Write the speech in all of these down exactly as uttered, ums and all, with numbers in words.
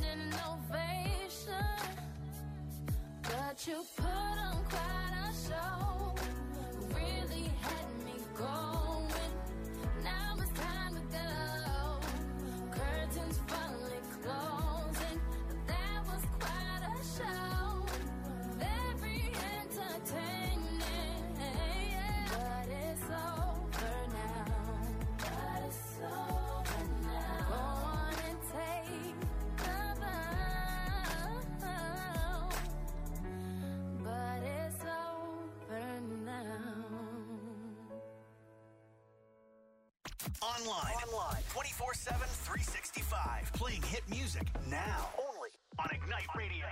standing ovation, but you put on quite a show. Really had me going. Now it's time to go. Curtains finally closing. That was quite a show. Very entertaining, but it's over now. But it's over now. Go on and take the bow. But it's over now. Online. Online. twenty-four seven, three sixty-five. Playing hit music now. Only on Ignite Radio.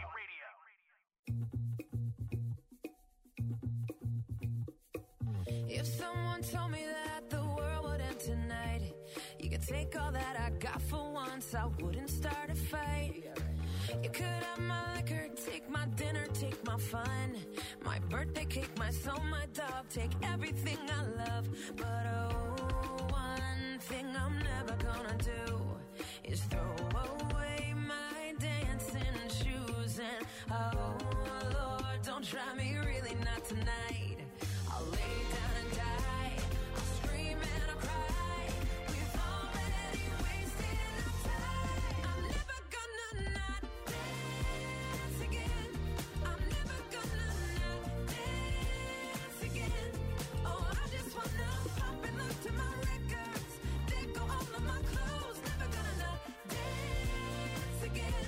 If someone told me that the world would end tonight, you could take all that I got for once, I wouldn't start a fight. You could have my liquor, take my dinner, take my fun, my birthday cake, my soul, my dog, take everything I love. But oh, one thing I'm never gonna do is throw away my dancing shoes. And oh Lord, don't try me, really not tonight. I'll lay down and die, I'll scream and I'll cry. We've already wasted our time. I'm never gonna not dance again. I'm never gonna not dance again. Oh, I just wanna pop and look to my records. They go all of my clothes. Never gonna not dance again.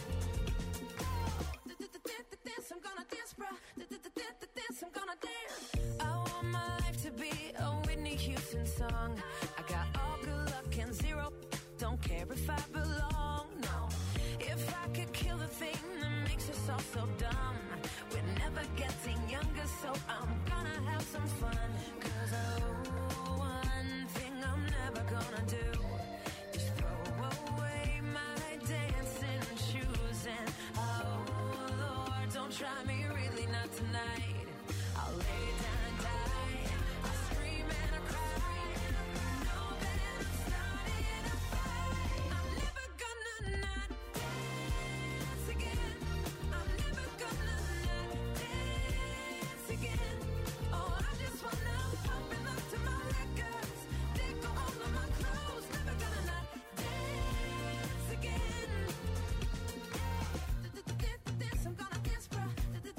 Oh, dance, I'm gonna dance, bruh. Dance, I'm gonna dance. I want my life to be a Whitney Houston song. I got all good luck and zero. Don't care if I belong, no. If I could kill the thing that makes us all so dumb, we're never getting younger, so I'm gonna have some fun. Cause oh, one thing I'm never gonna do is throw away my dancing shoes. And oh Lord, don't try me, really not tonight. I'll lay down and die, I'll scream and I'll cry. Know that I'm starting a fight. I'm never gonna not dance again. I'm never gonna not dance again. Oh, I just wanna pop and look to my records. They go all of my clothes. Never gonna not dance again. Dance, I'm gonna dance, bruh.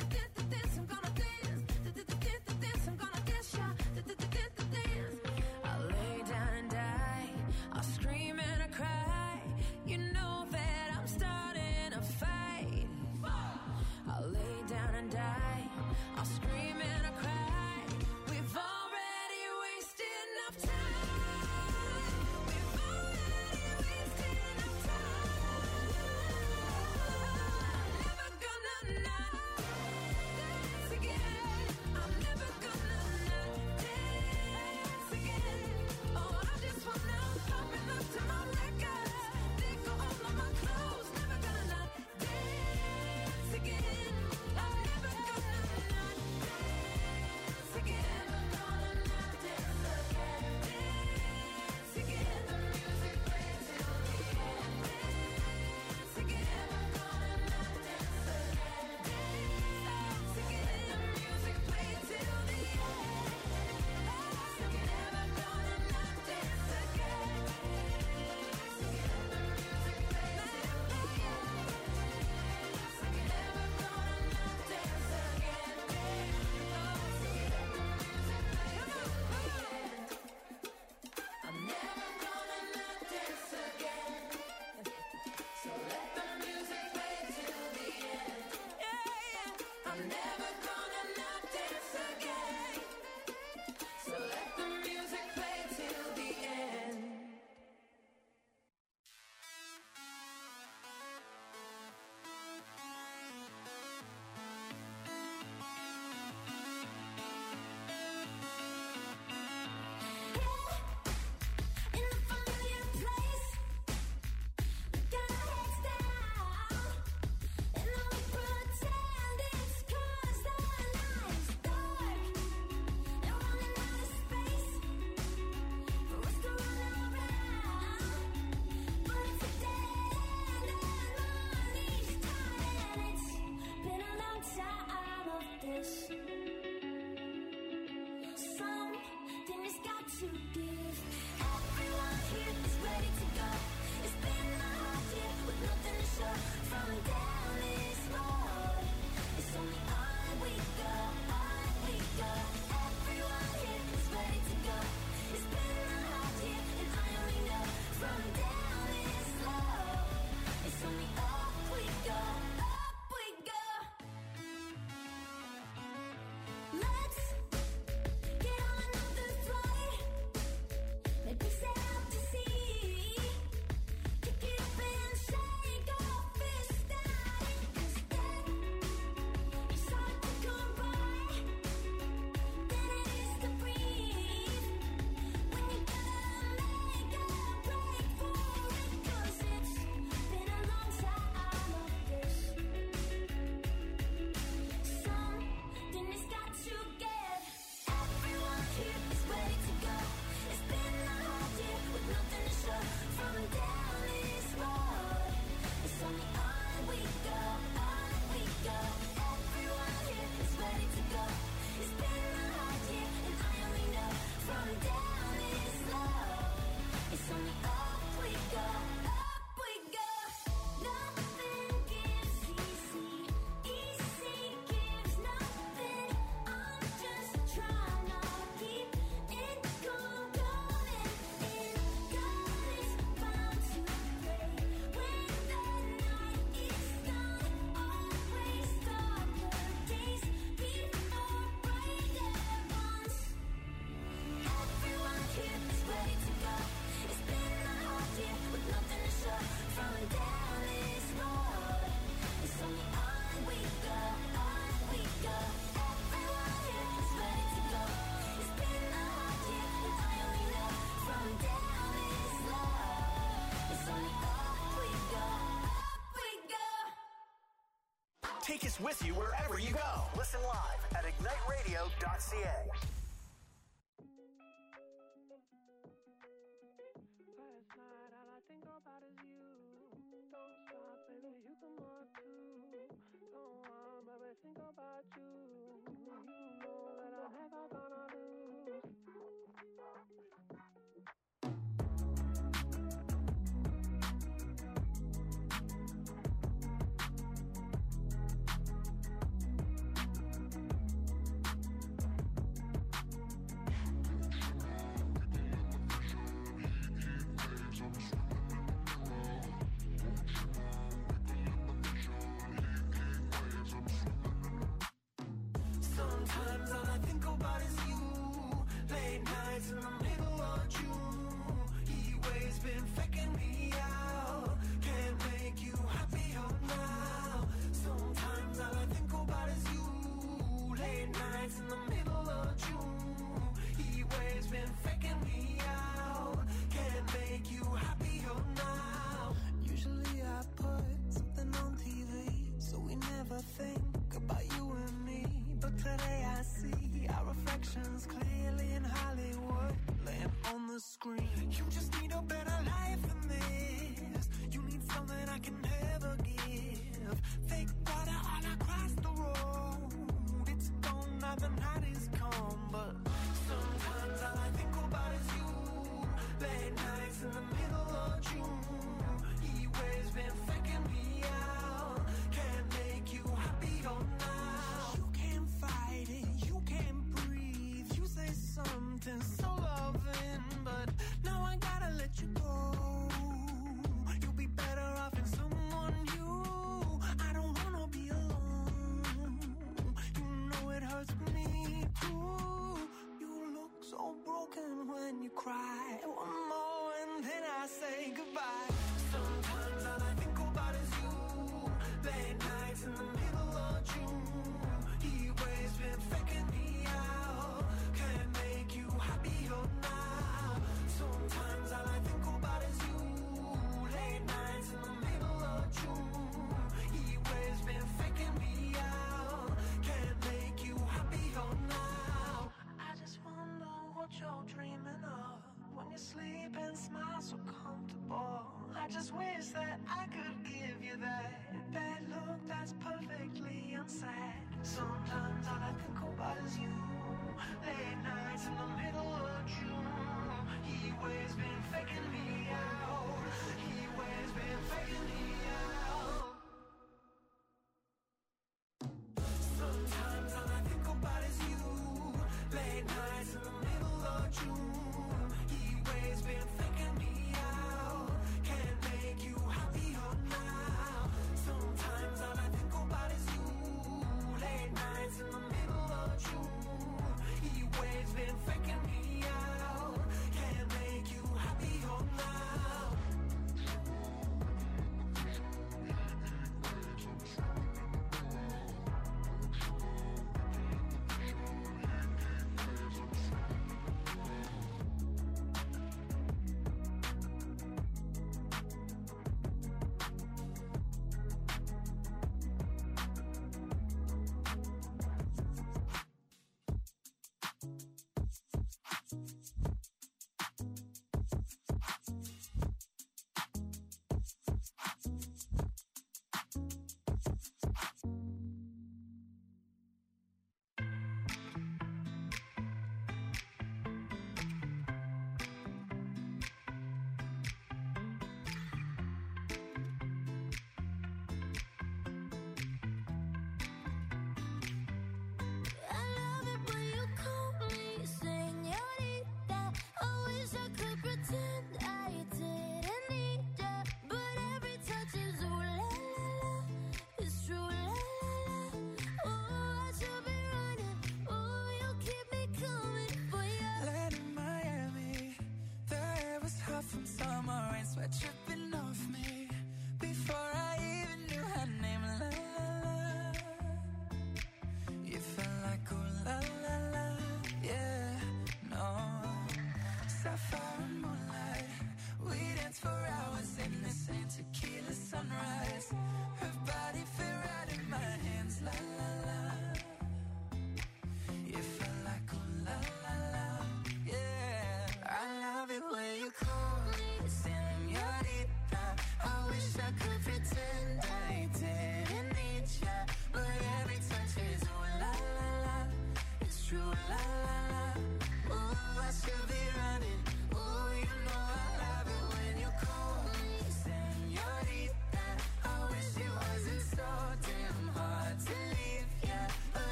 Take us with you wherever you go. Listen live at ignite radio dot c a. Last night, all I think about is you. Don't stop, baby, you can walk too. Don't want, baby, think about you. You know that I'm never gonna lose. Sometimes all I think about is you. Late nights in the middle of June. He waves been faking me out. Can't make you happier now. Sometimes all I think about is you. Late nights in the middle of June. He waves been faking me out. Can't make you happier now. Usually I put something on T V, so we never think about you and me. But today I see our reflections clearly in Hollywood, laying on the screen. You just need a better life than this. You need something I can never give. Fake water all across the road. It's gone now, the night is come. But sometimes all I think about is you. Late nights in the middle of June. He waves been faking me out. Can't make you happier now. You can't fight it, you can't breathe. You say something so loving, but now I gotta let you go. You'll be better off in someone new. I don't wanna be alone. You know it hurts me too. You look so broken when you cry. One more and then I say goodbye. Sometimes all I think about is you. Late nights in the middle of June. He waves been faking me out. Can't make you happier now. Sometimes all I think about is you. Late nights in the middle of June. He waves been faking me out. Can't make you happier now. I just wonder what you're dreaming of when you sleep and smile so comfortable. I just wish that I could give you that bad look that's perfectly unsaid. Sometimes all I think about is you. Late nights in the middle of June. He waves been faking me out. He waves been faking me out. Sometimes all I think about is you. Late nights in the middle of June. He waves been faking me out. Can't make you happier now. Sometimes all I think about is you. Late nights in the middle of June. He waves been faking me out. Can't make you happier now.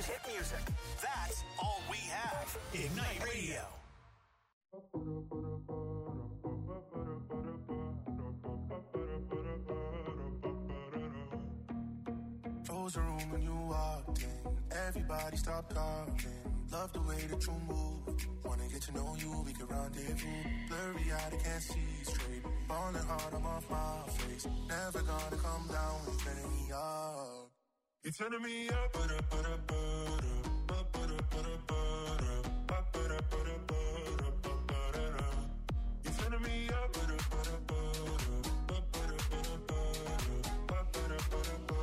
news, hit music. That's all we have. Ignite Radio. Close the room when you walked in. Everybody stop talking. Love the way that you move. Wanna get to know you, we can rendezvous. Blurry eyed, I can't see straight. Falling hard, I'm off my face. Never gonna come down, you're turning me up. You're turning me up, but up, but up, but up, but up, but up, but up, but up, but up. You're turning me up, but up, but up, but up, but up, but up, but up, but up.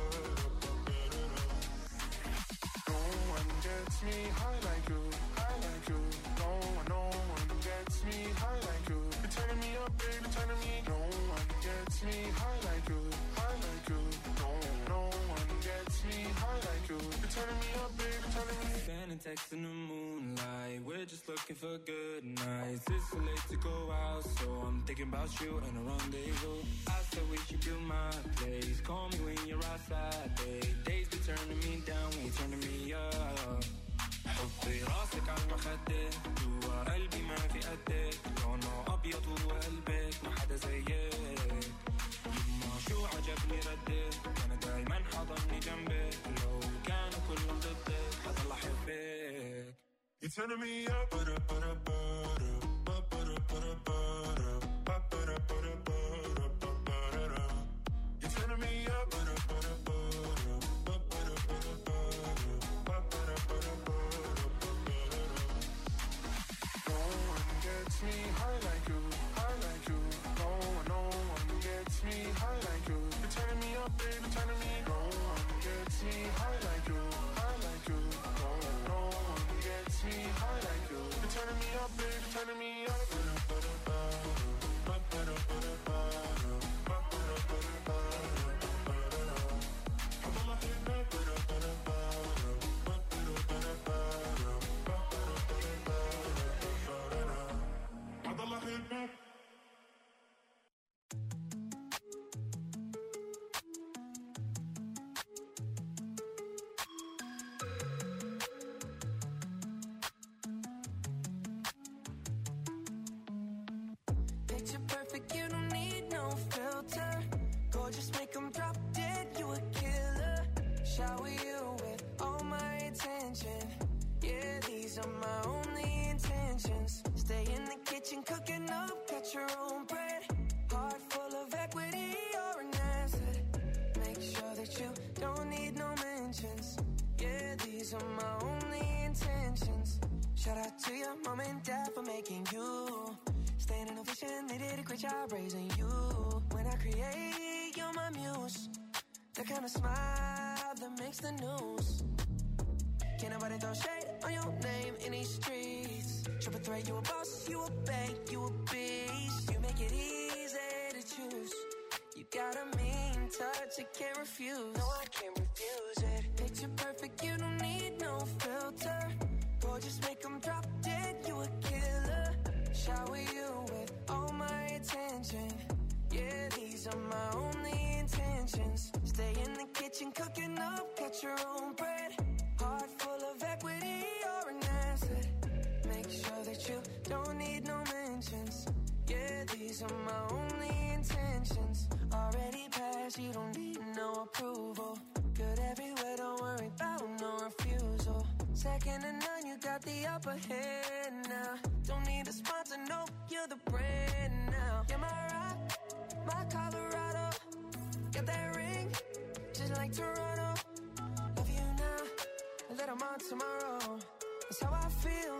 No one gets me high like you, high like you. No one, no one gets me high like you. You're turning me up, baby, turning me. No one gets me high like you, high like you. No, no one gets me high like you. You're turning me up, baby, turning me. Sending texts in the moonlight. We're just looking for good nights. It's too late to go out, so I'm thinking about you and a rendezvous. I said we should do my place. Call me when you're outside, babe. Days be turning me down when you're turning me up. حطي راسك على المخدة جوا قلبي ما في قدك لونه أبيض وقلبك ما حدا زيك يما شو عجبني ردك أنا دايما حضني جنبك لو كانوا كلهم ضدك حضل أحبك. You're turning me up, but up, but up, but up, but up, but up, but up, but up, but up, but up, but up. You're turning me up, but up, but up, but up, but up, but up, but up, but up, but up. No one gets me high like you, high like you. No one, no one gets me high like you. You're turning me up, baby, turning me. No one gets me high like you, high like you. No, no one gets me high like you. You're turning me up, baby, turning me up. Picture perfect, you don't need no filter. Gorgeous, make them drop dead, you a killer. Shower you with all my attention. Yeah, these are my only intentions. Stay in the kitchen, cooking up, got your own bread. Heart full of equity, you're an asset. Make sure that you don't need no mentions. Yeah, these are my only intentions. Shout out to your mom and dad for making you. Staying in a vision, they did a great job raising you. When I create, you're my muse. The kind of smile that makes the news. Can't nobody throw shade on your name in these streets. Triple threat, you a boss, you a bank, you a beast. You make it easy to choose. You got a mean touch, I can't refuse. No, I can't refuse it. Picture perfect, you don't need no filter. Gorgeous, make them drop dead, you a killer. Shower you with all my attention. Yeah, these are my only intentions. Stay in the kitchen, cooking up, got your own bread. Heart full of equity, you're an asset. Make sure that you don't need no mentions. Yeah, these are my only intentions. Already passed, you don't need no approval. Good everywhere, don't worry about no refusal. Second to none, you got the upper hand now. Don't need a sponsor, no, you're the brand now. You're my rock, my Colorado. Got that ring, just like Toronto. Love you now, and let 'em on tomorrow. That's how I feel.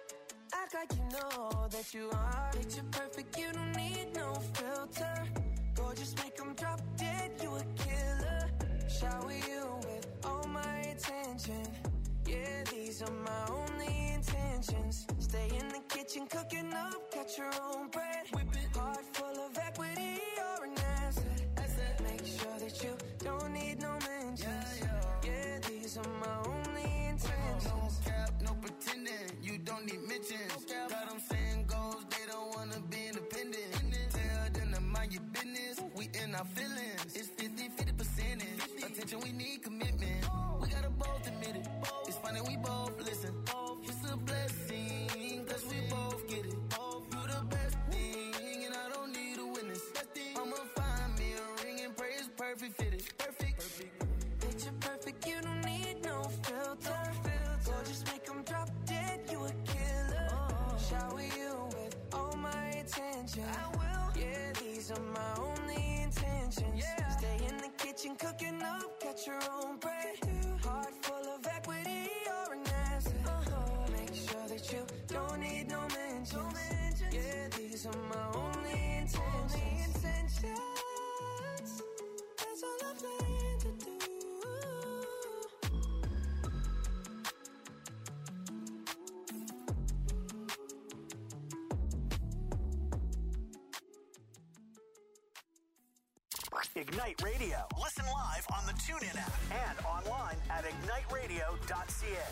Act like you know that you are. Picture perfect, you don't need no filter. Gorgeous, make 'em drop dead, you a killer. Shower you with all my attention. Yeah, these are my only intentions. Stay in the kitchen, cooking up, got your own bread. Whip it. Heart full of equity, you're an asset. asset. Make sure that you don't need no mentions. Yeah, yeah. Yeah, these are my only intentions. No cap, no pretending, you don't need mentions. No got them saying goals, they don't wanna be independent. Tell them to mind your business, we in our feelings. It's fifty, fifty percent. Attention, we need commitment. We gotta both admit it. It's funny perfect fitted, perfect. perfect. Picture perfect, you don't need no filter. Or just make them drop dead, you a killer. Oh. Shower you with all my attention. I will. Yeah, these are my only intentions. Yeah. Stay in the kitchen, cooking up, catch your own bread. Heart full of equity, you're an asset. Uh-huh. Make sure that you don't need no mentions. Yeah, these are my only intentions. Only intentions. That's all I plan to do. Ignite Radio. Listen live on the TuneIn app and online at ignite radio dot c a.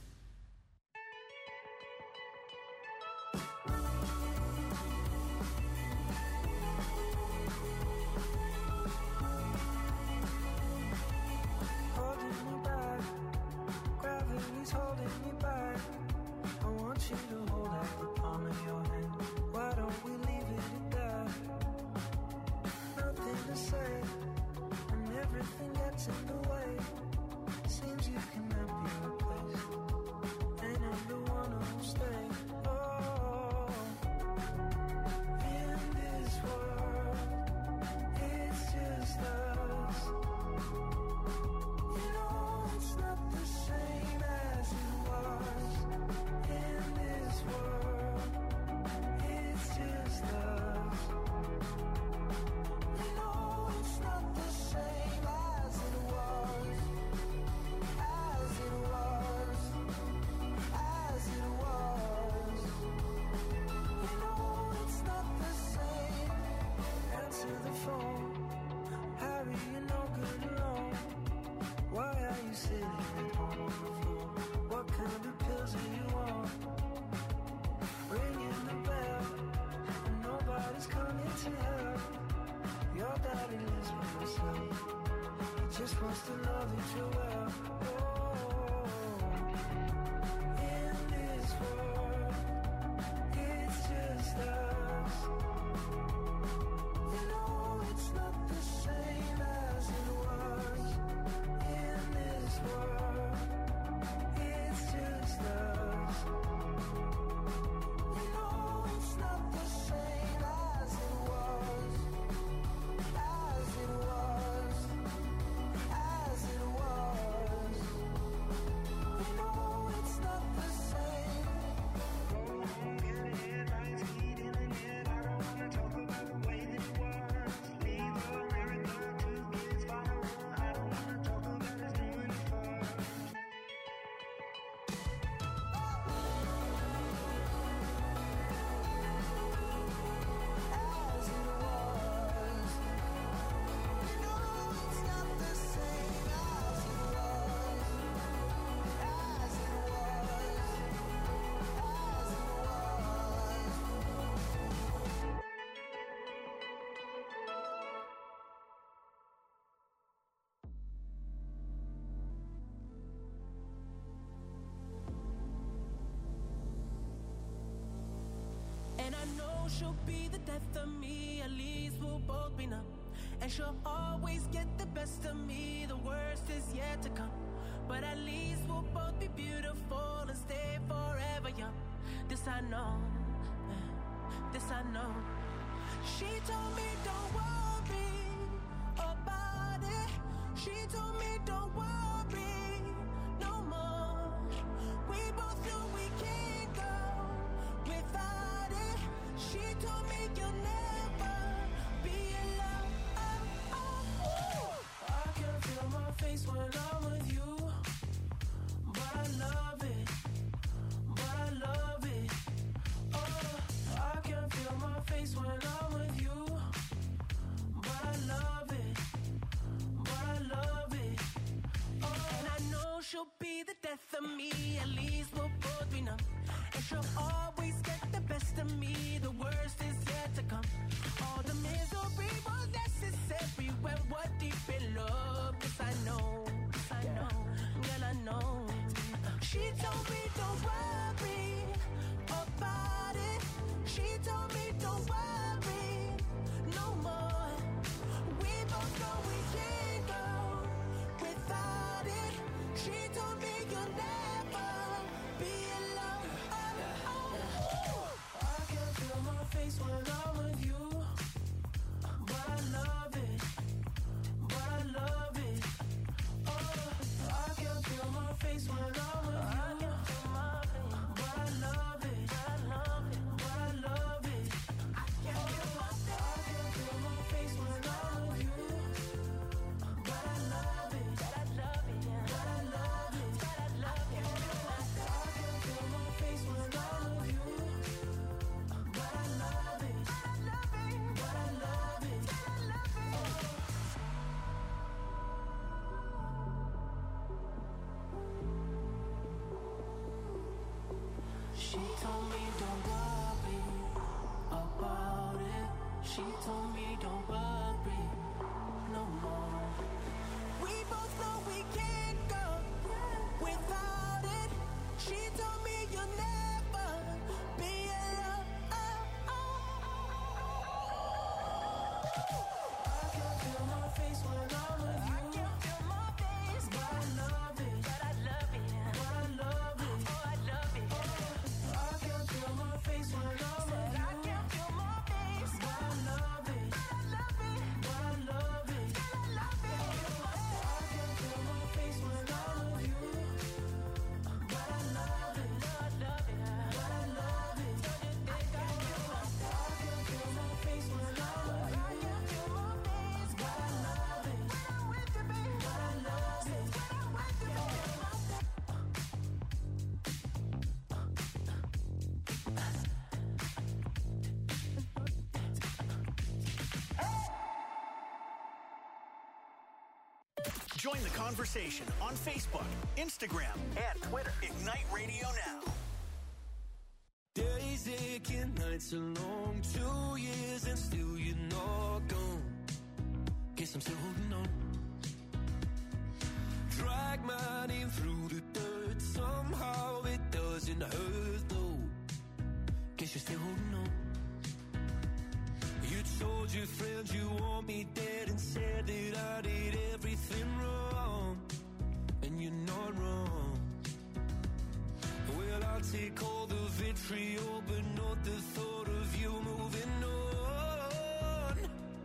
Holding me back, gravity's holding me back. I want you to hold out the palm of your hand. Why don't we leave it at that? Nothing to say, and everything gets in the way. Seems you cannot be replaced, and I'm the one who'll stay. Oh, in this world, it's just us. You know it's not the same as it was. In this world, it's just us. You know it's not the same as it was. As it was. As it was. You know it's not the same. Answer the phone. Harry, you're no good alone. Why are you sitting at home on the floor? What kind of pills are you on? Ringing the bell, and nobody's coming to help. Your daddy lives by himself. He just wants to know that you're well. Oh, in this world, it's just us. You know it's not the same as it was. In this world, it's just us. You know it's not the same as it was. As it was. As it was. You know it's not the same. Go home, get in it, lights heat in the net. I don't wanna talk about the way that it was. Leave America, two kids follow. I don't wanna talk about us doing it first. As it was. You know it's not the same as it was. As it was. As it was. And I know she'll be the death of me, at least we'll both be numb. And she'll always get the best of me, the worst is yet to come. But at least we'll both be beautiful and stay forever young. This I know, this I know. She told me don't worry about it. She told me don't worry no more. We both knew we can't go without it. She told me you'll never be alone. Oh, oh, oh. I can feel my face when I'm with you, but I love it, but I love it. Oh, I can feel my face when I'm with you, but I love it, but I love it. Oh, and I know she'll be the death of me, at least we'll both be numb. And she'll always get the best of me, the worst is yet to come. All the misery was necessary when we're deep in love. Yes, I know, yes, I know, girl, I know. She told me don't worry about it. She told me don't worry no more. We both know we can't told me don't worry about it. She told me don't worry no more. We both know we can't go without it. She told me you'll never be alone. I can feel my face when I'm with you. I can feel my face, but I love it. But I love it. But I love it. Oh, I love it. I can feel my face when I'm with you. I can feel my face, but I love it. But I love it. But I love it. But I love it. I can feel my face when I'm with you. But I love it. But I love it. But I love it. I can feel my I can feel my face when I'm with you. I can feel my face, but I love it. When I'm with you, baby. But I love it. When I'm with you, baby. Join the conversation on Facebook, Instagram, and Twitter. Ignite Radio Now. Days aching, nights are long, two years and still you're not gone. Guess I'm still holding on. Drag my name through the dirt, somehow it doesn't hurt though. Guess you're still holding on. You told your friends you want me dead and said that I did everything wrong, and you're not wrong. Well, I'll take all the vitriol, but not the thought of you moving on.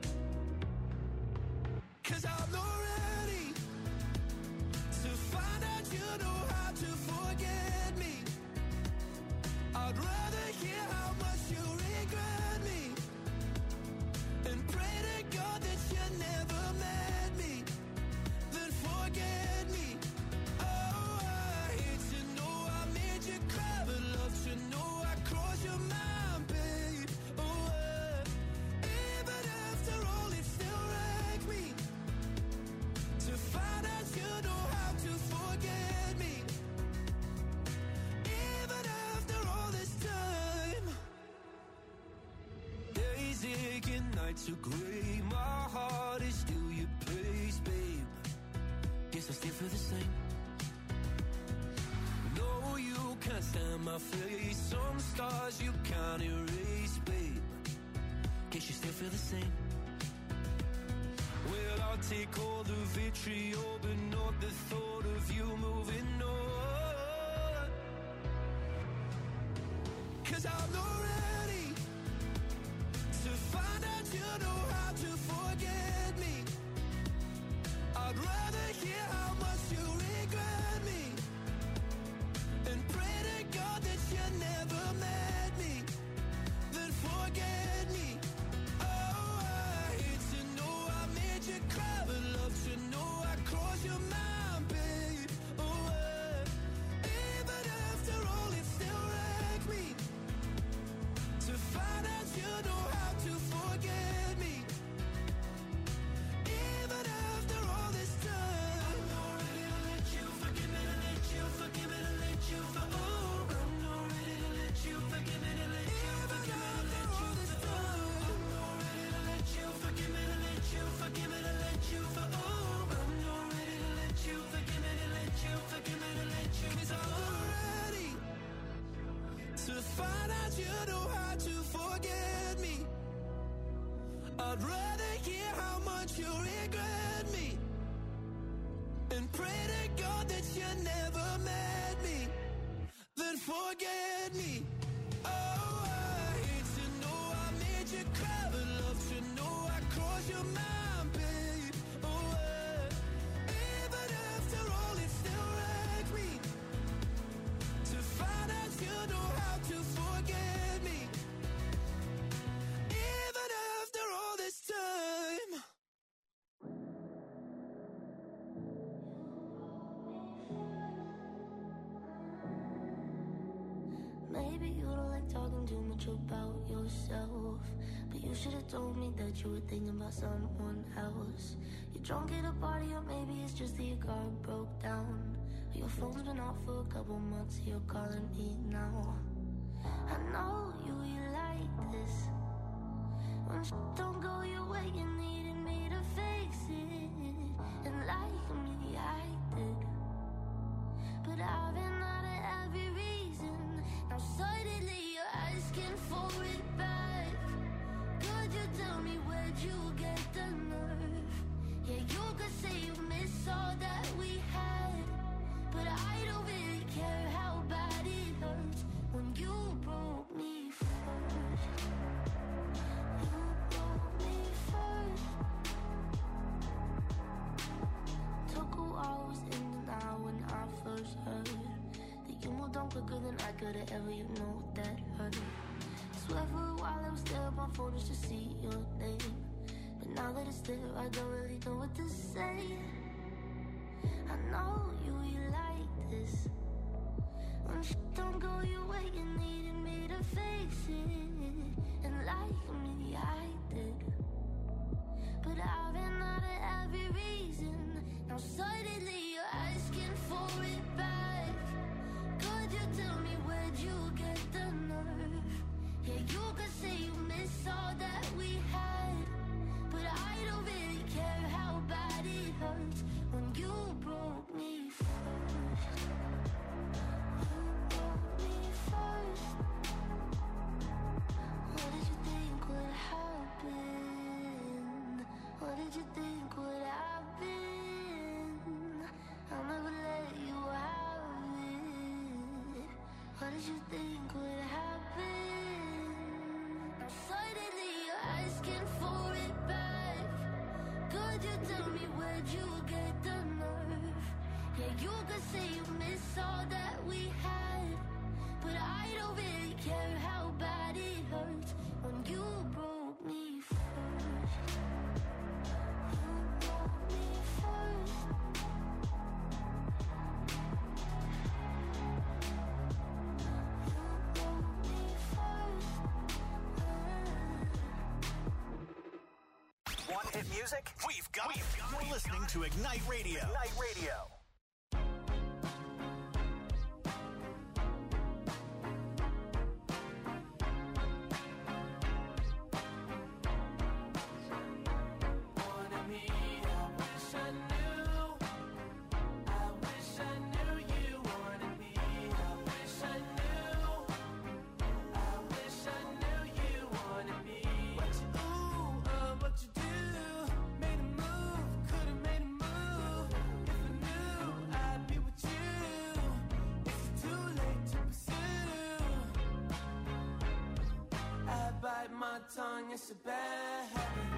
'Cause I'm not ready to find out you know how to forget me. I'd rather hear how much you regret me and pray to God that you never met me, then forget me. Oh, I hate to know I made you cry, but love to know I crossed your mind, babe. Oh, uh, even after all, it still wrecks me to find out you know how to forget me. Even after all this time, days aching, nights are gray. My heart is still your place, babe. Guess I still feel the same. No, you can't stand my face. Some scars you can't erase, babe. Guess you still feel the same. Well, I'll take all the vitriol, but not the thought of you moving on. 'Cause I'm not ready to find out you know how to forget me. I'd rather hear how much you regret me and pray to God that you never met me, then forget me. Oh, I hate to know I made you cry, but love to know I crossed your mind, babe. Oh, uh, even after all, it still wrecks me to find out you know how to forget me. Even after all this time, I'm not ready to let you forgive me, to let you forgive me, to let you for oh, I'm not ready to let you forgive me, to let you forgive me, to let you this time. I'm not ready to let you forgive me, to let you forgive me, to let you for oh, I'm not ready to let you forgive me, to let you forgive me, to let you 'cause I'm not ready to find out you know how to forget me. I'd rather hear how much you regret me and pray to God that you never met me, then forget me. Oh, I hate to know I made you cry, but love to know I crossed your mind, babe. Oh, uh, even after all, it still wrecks me to find out you know how to forget me. Even after all this time. Maybe you don't like talking too much about yourself, but you should have told me that you were thinking about someone else. You're drunk at a party, or maybe it's just that your car broke down. Your phone's been off for a couple months, you're calling me now. I know you, you like this. When shit don't go your way, you needed me to fix it. And like me, I did. But I've been out of every reason. Now suddenly you're asking for it back. Could you tell me where'd you get the nerve? Yeah, you could say you miss all that we had, but I don't really care how bad it hurts when you broke me first. You broke me first. Took a while, was in denial when I first heard that you moved on quicker than I could've ever, you know that hurt. Swear for a while I was there on my phone just to see your name, but now that it's there I don't really know what to say. I know you, you like this. When shit don't go your way, you needed me to fix it. And like me, I did. But I've been out of every reason. Now suddenly you're asking for it back. Could you tell me where'd you get the nerve? Yeah, you could say you miss all that we had, but I don't really care how bad it hurts when you broke me first. You broke me first. What did you think would happen? What did you think would happen? I'll never let you have it. What did you think would happen? Now suddenly you're asking for it back. Could you tell me where'd you get the nerve? Yeah, you could say you miss all that we had, but I don't really care how bad it hurts when you broke me first. You broke me first. You broke me first. Want hit music? We've got it. You're listening to Ignite Radio. Ignite Radio. Wanted me, I wish I knew. I wish I knew you wanted me. I wish I knew. I wish I knew you wanted me. What you ooh, uh, what you do? Made a move, could've made a move. If I knew I'd be with you. Is it too late to pursue? I bite my tongue, it's a bad habit.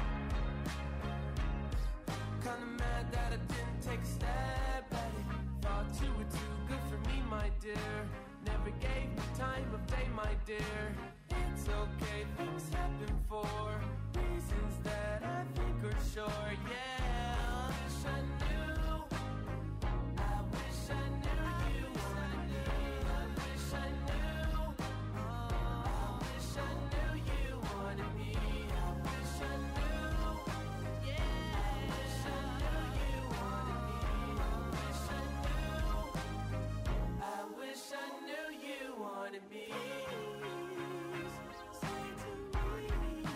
Kinda mad that I didn't take a stab at it. Thought you were too good for me, my dear. Never gave me time of day, my dear. It's okay, things happen for reasons that I think are sure. Yeah, I wish I knew. I wish I knew you wanted me. I wish I knew. I wish I knew you wanted me. I wish I knew. Yeah, I wish I knew you wanted me. I wish I knew. I wish I knew you wanted me. Say to me,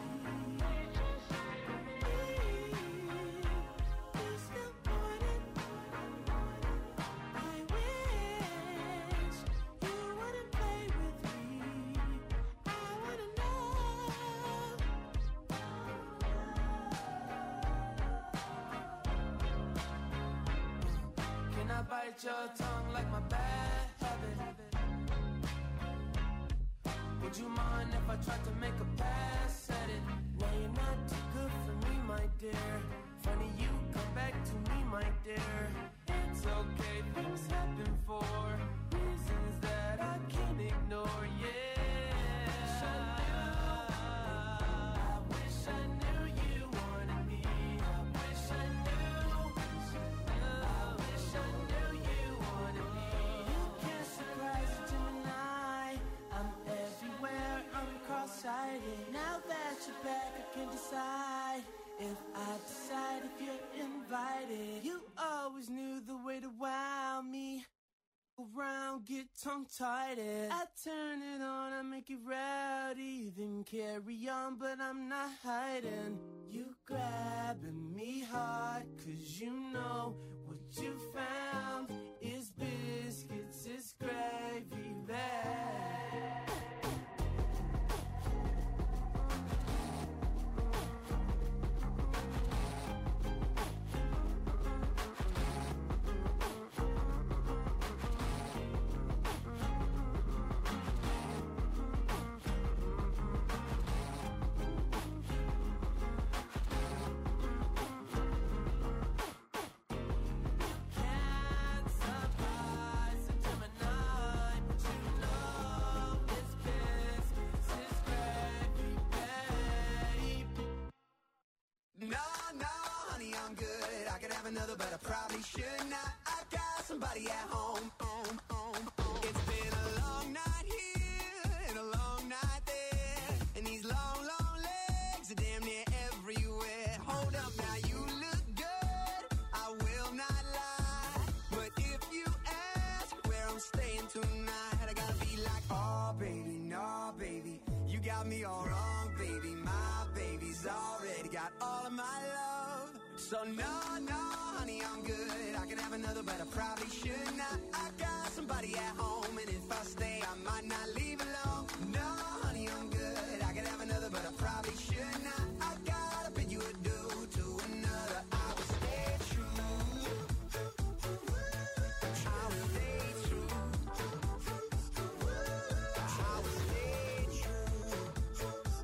you still want it. I wish you wouldn't play with me. I wanna know. Can I bite your tongue like my bad habit? Would you mind if I tried to make a pass at it? No, you're not too good for me, my dear. Funny you come back to me, my dear. It's okay, things happen for reasons that I can't ignore. Yeah, I wish I knew you wanted me. I wish I knew. I wish I knew you wanted me. You can't surprise a Gemini. I'm everywhere, I'm cross-sighted. Now that you're back, I can decide if I decide if you're invited. You always knew the way to wow me. Around, get tongue-tied. I turn it on, I make it rowdy, then carry on, but I'm not hiding. You grabbing me hard, cause you know what you found is biscuits, is gravy bag. Another, but I probably should not. I got somebody at home. home, home, home. It's been a long night here and a long night there, and these long, long legs are damn near everywhere. Hold up now, you look good, I will not lie, but if you ask where I'm staying tonight, I gotta be like, oh baby, no baby, you got me all wrong, baby. My baby's already got all of my love. So no, no, honey, I'm good. I could have another, but I probably should not. I got somebody at home, and if I stay, I might not leave alone. No, honey, I'm good. I could have another, but I probably should not. I gotta bid you adieu to another. I will stay true. I will stay true. I will stay true.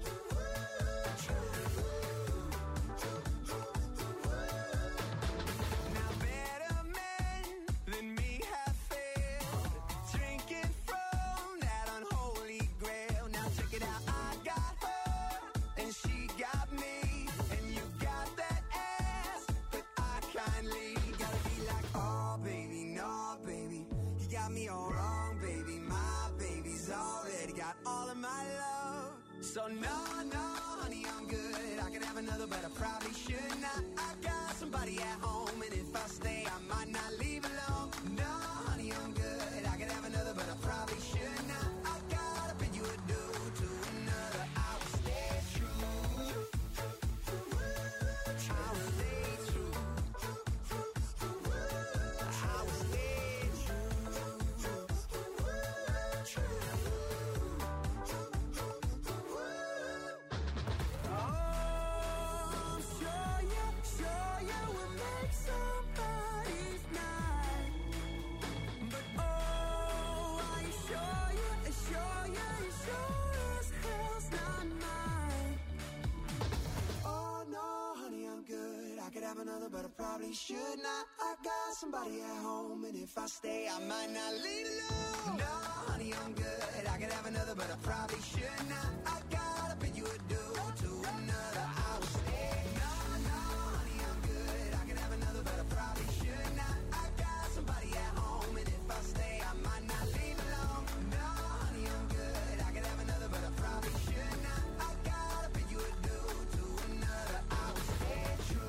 So no, no, honey, I'm good. I could have another, but I probably should not. I got somebody at home, and if I stay, I might not leave alone. No, honey, I'm good. I could have another, but I probably should not. I gotta bid you adieu to another. I will stay true. I will stay true. I will stay true. Another, but I probably should not. I got somebody at home, and if I stay, I might not leave alone. No, honey, I'm good. I could have another, but I probably should not. I gotta bid you adieu to another. I will stay. No, no, honey, I'm good. I could have another, but I probably should not. I got somebody at home, and if I stay, I might not leave alone. No, honey, I'm good. I could have another, but I probably should not. I gotta bid you adieu to another. I will stay true.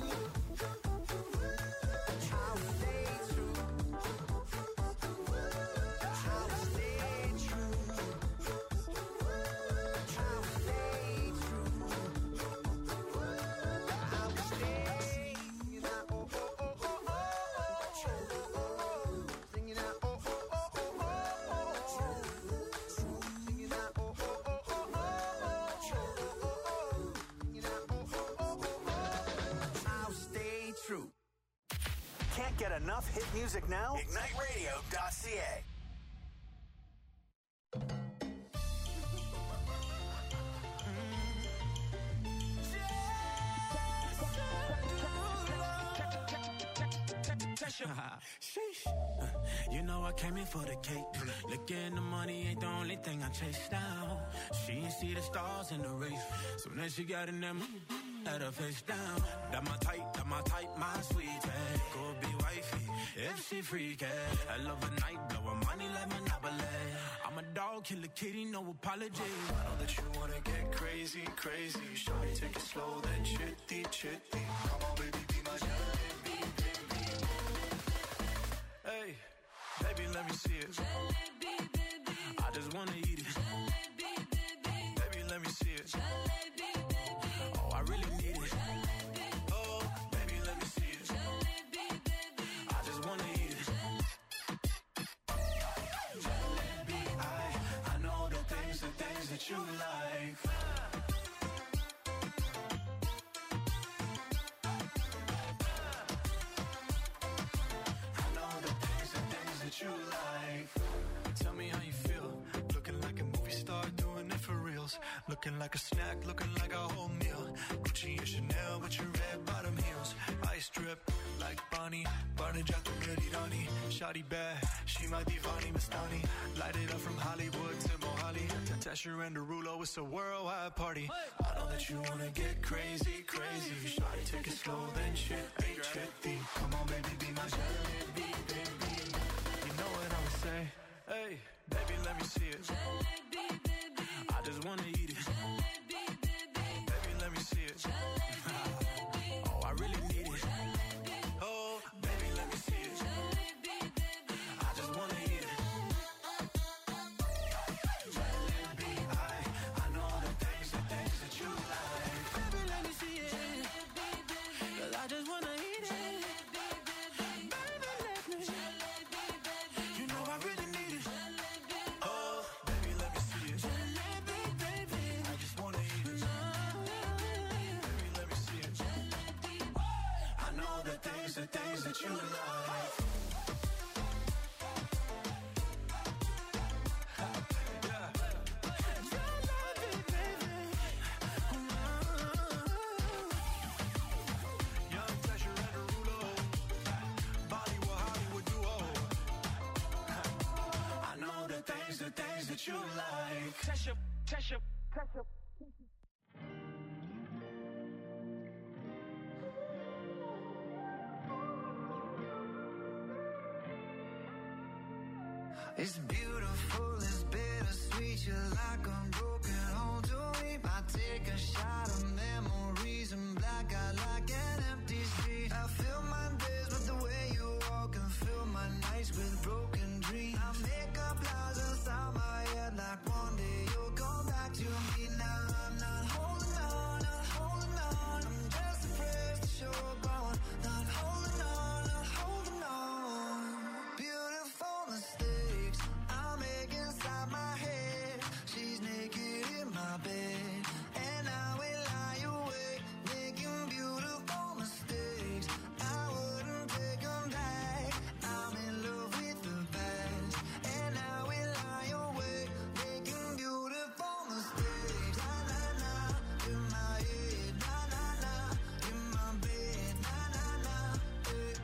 Can't get enough hit music now? Ignite Radio dot C A. Sheesh. You know I came in for the cake. Looking the money ain't the only thing I chase down. She ain't see the stars in the race. So then she got in that mood, had her face down. That my type, that my type, my sweetie. Go be wifey, if she freaky. I love a night, blow her money like Monopoly. I'm a dog, kill a kitty, no apology. I know that you wanna get crazy, crazy. Shawty, take it slow, then chitty, chitty. Come on, baby, be my jalebi, baby. Hey, baby, let me me see it. Jalebi, baby. I just wanna eat it. Jalebi, baby. Baby, let me see it. Jalebi, baby. Oh, I really need it. Jalebi. Oh, baby, let me see it. Jalebi, baby. I just wanna eat it. Jalebi, I, I know the things, the things that you like. I know the things, the things that you like. Tell me how you feel. Looking like a movie star, doing it for reals. Looking like a snack, looking like a whole meal. Gucci and Chanel with your red bottom heels. Ice drip like Bonnie, Barney Jato Rani. Shawty bad, she my divani Mastani. Light it up from Hollywood to Mohali. Tasha and Derulo, it's a worldwide party. I know that you wanna get crazy, crazy. Shawty, take it slow, then shit, hey, chitty. Come on, baby, be my jalebi, baby. You know what I'ma say? Hey, baby, let me see it. Jalebi, baby. I just wanna eat it. Jalebi, baby. Baby, let me see it. Oh, I really need it. Oh, baby, let me see it. I just wanna eat it. Jalebi, I, I know the things, the things that you like. Baby, let me see it. Cause I just wanna eat it. Baby, let me. You know I really need it. Oh, baby, let me see it. Jalebi, baby. I just wanna eat it. Baby, let me see it. I know the things, the things that you like. Jalebi, baby. Young Tasha and Derulo. Bollywood, Hollywood duo. I know the things, the things that you like. Tasha, Tasha, Tasha. It's beautiful, it's bittersweet. You're like a broken home to me. I take a shot of memories and black out like an empty street. I fill my days with the way you walk and fill my nights with broken dreams. I make up lies inside my head like one day you'll come back to me. Now I'm not holding on, not holding on. I'm just afraid to show up on. Not holding on, not holding on. Beautiful mistakes I make inside my head. She's naked in my bed, and I will lie awake, making beautiful mistakes. I wouldn't take them back. I'm in love with the past, and I will lie awake, making beautiful mistakes. Na na na, in my head, na na na, in my bed, na na na, eh.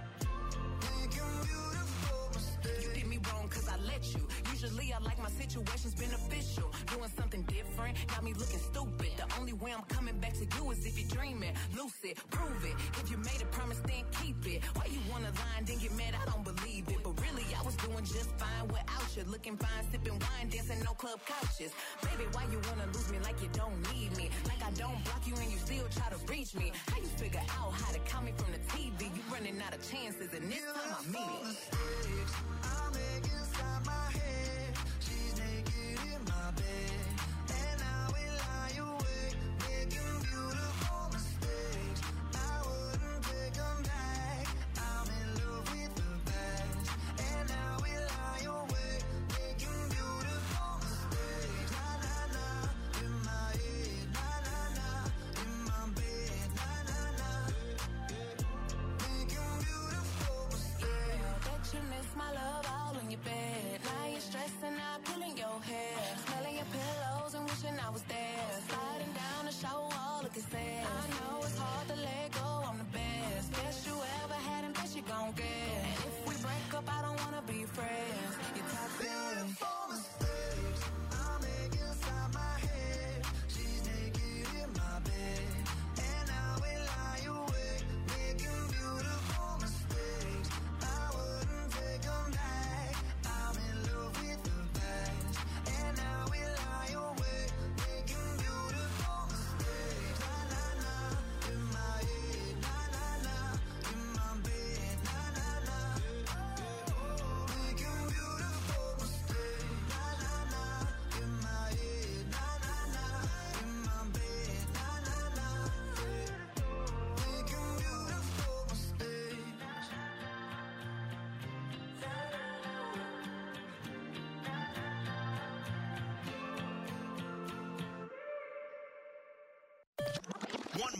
Making beautiful mistakes. You did me wrong cause I let you. Usually I like my situations beneficial. Doing something different, got me looking stupid. The only way I'm coming back to you is if you're dreaming. Lucid, prove it. If you made a promise, then keep it. Why you wanna lie and then get mad? I don't believe it. But really, I was doing just fine without you. Looking fine, sipping wine, dancing no club couches. Baby, why you wanna lose me like you don't need me? Like I don't block you and you still try to reach me. How you figure out how to count me from the T V? You running out of chances and this time I mean it. Mistakes I make inside my head. She's naked in my bed, and I will lie awake, making beautiful mistakes. I wouldn't take them back. I'm in love with the past, and I will lie awake, making beautiful mistakes. Na na na, in my head, na na na, in my bed, na na na, making beautiful mistakes. Bet you miss my love all on your bed. Now you're stressing out, pulling your hair, smelling your pillows and wishing I was there. Sliding down the shower wall, looking sad. I know it's hard to let go, I'm the best. Best you ever had and best you gon' get. And if we break up, I don't wanna be friends. You're toxic. Beautiful mistakes I make inside my head. She's naked in my bed, and I will lie awake, making beautiful mistakes. I wouldn't take them back. I'm in love with the past, and I will lie awake, making beautiful mistakes. Na na na, in my head, na na na, in my bed, na na na, making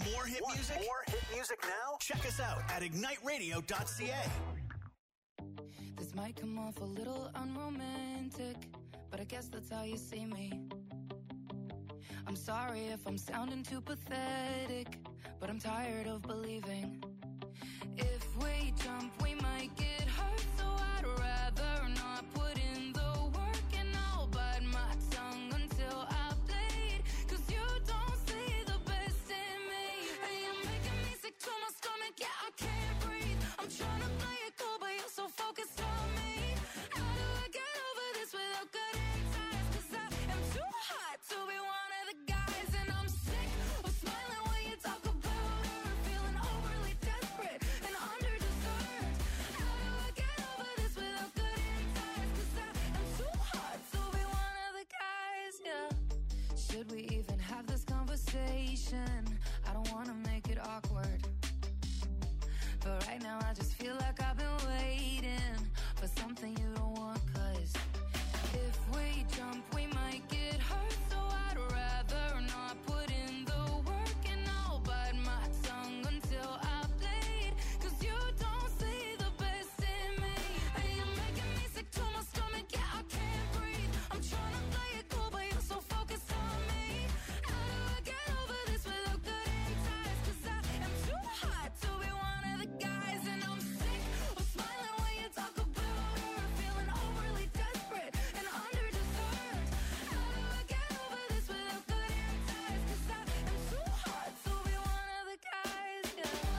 more hit Want music? more hit music now? Check us out at ignite radio dot c a. This might come off a little unromantic, but I guess that's how you see me. I'm sorry if I'm sounding too pathetic, but I'm tired of believing. If we jump, we might get hurt, so I'd rather not put in the work, and I'll bite my tongue until I bleed, 'cause you don't see the best in me, and you're making me sick to my stomach, yeah, I can't breathe. I'm trying to play it cool, but you're so focused on me. How do I get over this without cutting ties? 'Cause I am too hot to be one of the guys, and I'm sick of smiling when you talk about her, feeling overly desperate and underdeserved. How do I get over this without cutting ties? 'Cause I am too hot to be one of the guys, yeah. Should we even have this conversation? I don't wanna make it awkward, but right now I just feel like I've been waiting for something you don't want, 'cause if we jump, we might get hurt, so I'd rather not put in the work, and I'll bite my tongue until I bleed, 'cause you don't see the best in me, and you're making me sick to my stomach, yeah, I can't breathe. I'm trying to play it cool, but you're so focused on me. How do I get over this without cutting ties? 'Cause I am too hot to be one of the guys, and I'm sick of smiling when you talk about her, feeling overly desperate and underdeserved. How do I get over this without cutting ties? 'Cause I am too hot to be one of the guys, yeah. I'm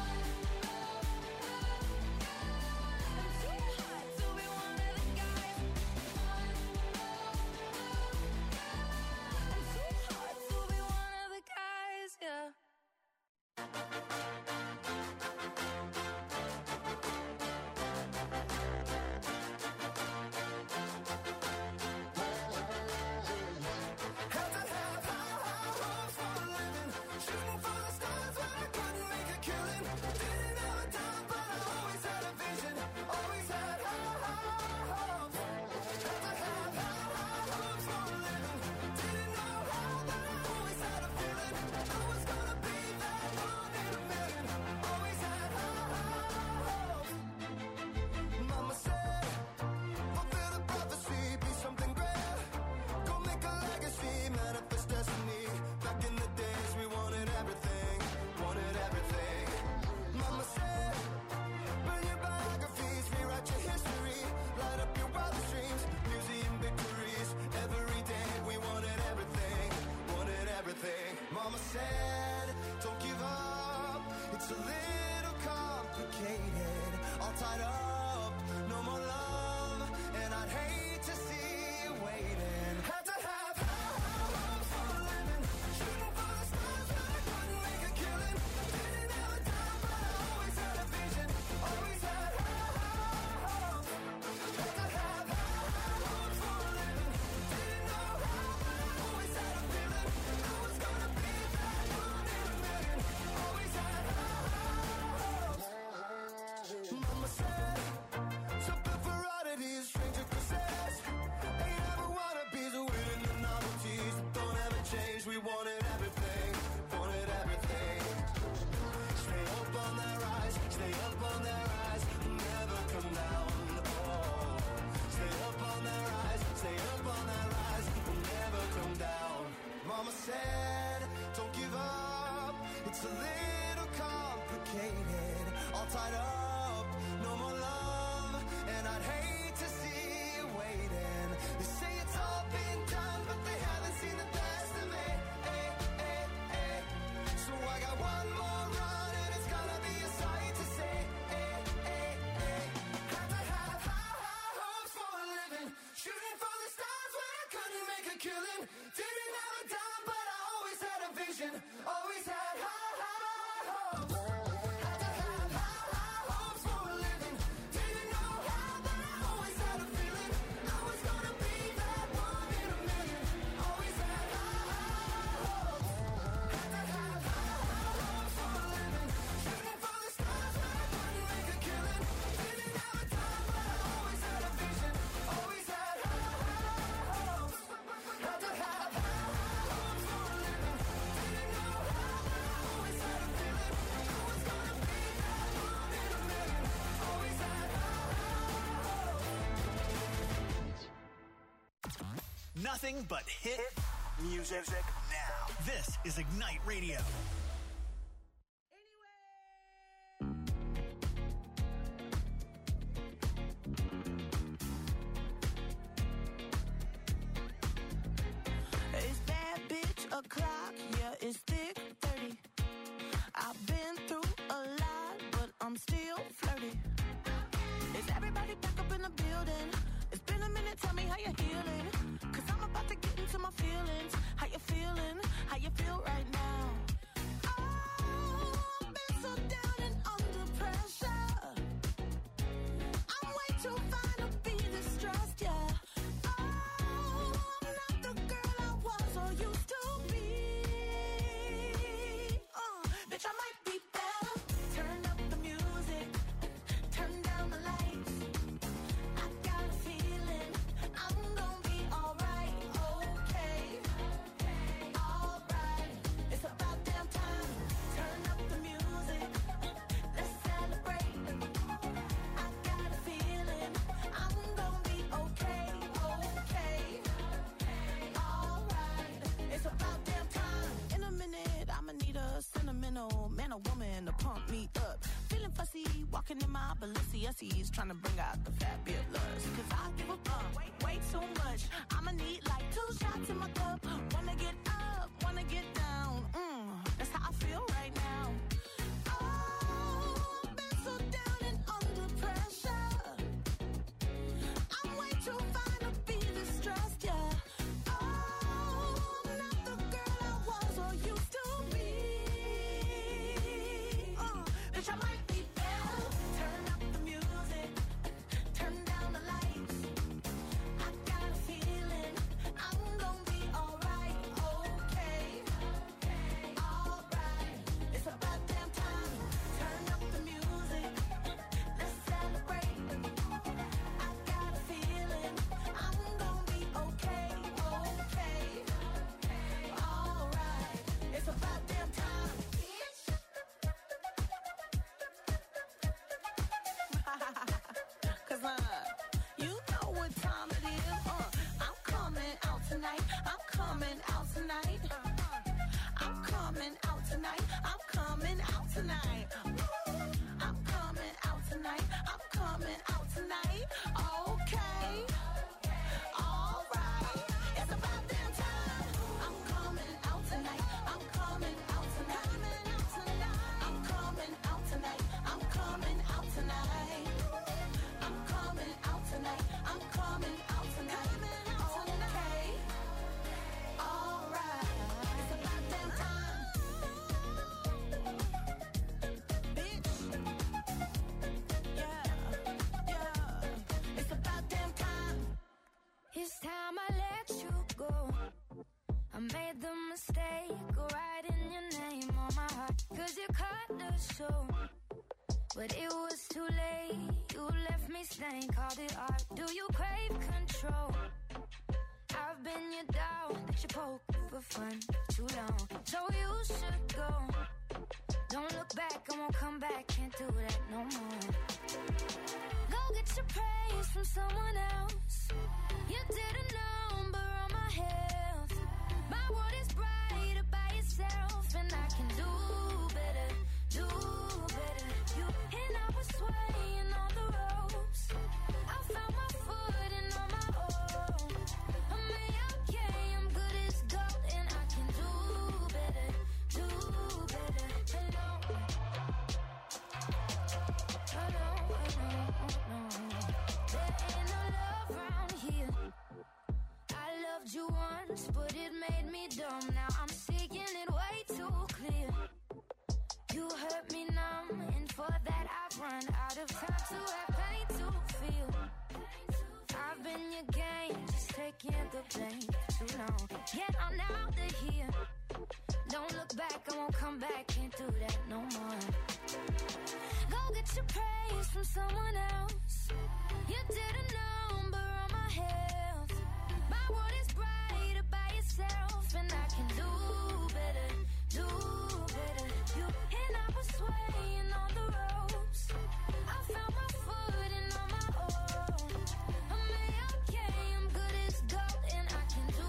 too hot to be one of the guys. I'm too hot to be one of the guys, yeah. Had to have high, high hopes for a living, shooting for the stars when I couldn't make a killing. Didn't have a dime, but I always had a vision, always had high, high hopes. Had to have high, high hopes for a living, didn't know how, but I always had a feeling I was gonna be that one in a million. Always had high, high hopes. Mama said, fulfill the prophecy, be something great. Go make a legacy, manifest destiny. Back in the days we wanted everything, wanted everything. Mama said, burn your biographies, rewrite your history, light up your wildest dreams, museum victories. Every day we wanted everything, wanted everything. Mama said, don't give up, it's a little complicated. All tied up, no more love, and I'd hate to see you waiting. Had to have high, high hopes for a living, shooting for the stars when I couldn't make a killing. Didn't have a dime, but I always had a vision, always had high, high hopes. Had to have high, high hopes for a living, didn't know how, but I always had a feeling I was gonna be that one in a million. Always had high, high hopes. Mama said, something for oddities, stranger possess. Ain't ever wannabes, winning the novelties that don't ever change. We wanted everything, wanted everything. Stay up on their rise, stay up on their rise, never come down. Oh, stay up on their rise, stay up on their rise, never come down. Mama said, don't give up, it's a little complicated. All tied up, no more love, and I'd hate to see you waiting. They say it's all been done, but they haven't seen the best of me. Hey, hey, hey. So I got one more run, and it's gonna be a sight to see. Hey, hey, hey. Had to have high, high hopes for a living, shooting for the stars when I couldn't make a killing. Didn't have a dime, but I always had a vision, always had high, high Nothing but hit music now. This is Ignite Radio. It's that bitch o'clock, yeah, it's thick thirty. I've been through a lot, but I'm still flirty. Is everybody back up in the building? It's been a minute, tell me how you're healing. Cause I'm about to get into my feelings. How you feeling? How you feel right now? Oh, I've been so down and under pressure. I'm way too fine to be distressed, yeah. Oh, I'm not the girl I was or used to be. Uh, bitch, I might be better. Turn up the music. Turn down the lights. I got a feeling I'm gonna be alright, okay, alright. It's about damn time. Turn up the music. Let's celebrate. I got a feeling I'm gonna be okay, okay, alright. It's about damn time. In a minute, I'ma need a sentimental man or woman to pump me up. Feeling fussy, walking in my Balenciennes, trying to bring out the fabulous. Cause I give a fuck way, way too much. I'ma need like two shots in my cup. Wanna get up, wanna get down. Mm, that's how I feel right now. Oh, I've been so down and under pressure. I'm way too fine to be distressed, yeah. Oh, I'm not the girl I was or used to be. Uh, bitch, I might be better. Turn up the music. Turn down the lights. I got a feeling I'm gonna be alright, okay, alright. It's about damn time. Turn up the music. Let's celebrate. I got a feeling I'm gonna be okay, okay, alright. It's about damn time. Cause uh, you know what time it is. Uh, I'm coming out tonight. I'm coming out tonight. I'm coming out tonight. I'm coming out tonight. I'm coming out tonight. I'm coming out tonight. Okay. Alright. It's about damn time. I'm coming out tonight. I'm coming out tonight. I'm coming out tonight. I'm coming out tonight. I'm coming out tonight. I'm coming out tonight. Okay. Alright. It's about damn time. Bitch. Yeah. Yeah. It's about damn time. It's time I let you go. I made the mistake of writing your name on my heart. Cause you cut the show. But it was too late. You left me stained, called it art. Do you crave control? I've been your dog that you poke for fun too long. So you should go. Don't look back, I won't come back. Can't do that no more. Go get your praise from someone else. You did a number on my health. My world is brighter by yourself, and I can do better, do better. You and I was swaying on the ropes. I found my footing on my own. I'm okay, I'm good as gold, and I can do better, do better. Hello, hello, hello, there ain't no love around here. I loved you once, but it made me dumb. Now I'm seeing it way too clear. You hurt me numb, and for that I've run out of time to have pain to feel. I've been your game, just taking the blame too long. Yet I'm out of here. Don't look back, I won't come back. Can't do that no more. Go get your praise from someone else. You did a number on my health. My world is brighter by yourself, and I can do better, do better. You and I was swaying on the ropes. I found my footing on my own. I'm okay, I'm good as gold, and I can do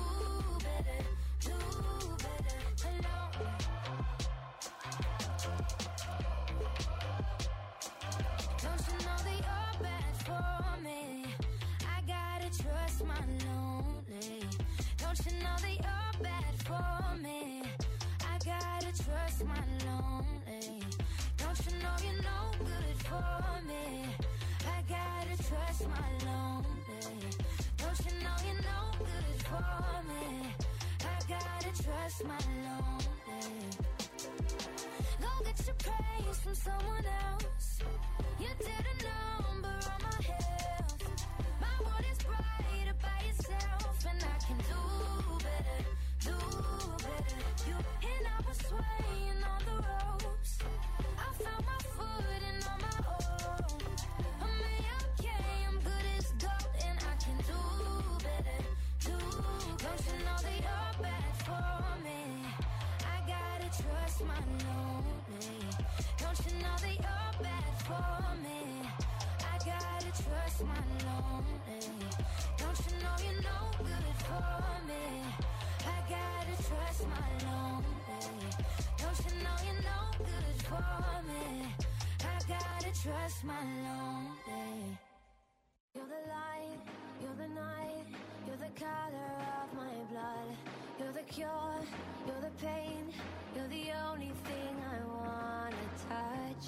for me. I gotta trust my lonely. Don't you know you're no good for me? I gotta trust my lonely. Go get your praise from someone else. You did a number on my health. My world is brighter by yourself, and I can do better, do better. You and I was swaying on the ropes. I found my footing on my own. I'm okay, I'm good as gold, and I can do better, do better. Don't you know that you're bad for me? I gotta trust my lonely. Don't you know that you're bad for me? I gotta trust my lonely. Don't you know you're no good for me? I gotta trust my lonely. Don't you know you're no good for me? I gotta trust my lonely. You're the light, you're the night, you're the color of my blood. You're the cure, you're the pain, you're the only thing I wanna touch.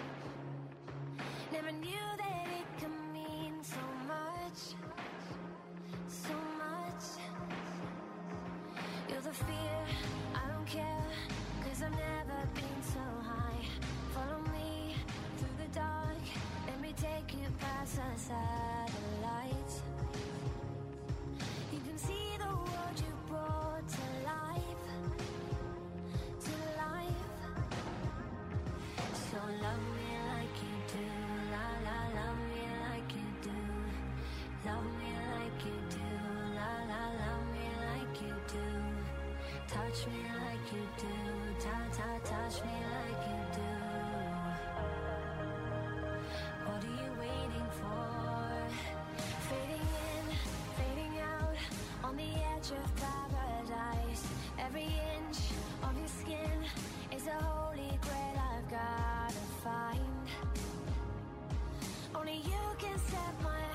Never knew that it could mean so much, so much. You're the fear, I don't care, cause I've never been so high. Follow me through the dark, let me take you past the satellites. You can see the world you brought to life, to life. So love me like you do, la la, love me like you do. Love me like you do, la la, love me like you do. Touch me like you do, ta ta, touch me like you do. What are you waiting for? Fading in, fading out, on the edge of paradise. Every inch of your skin is a holy grail I've gotta find. Only you can set my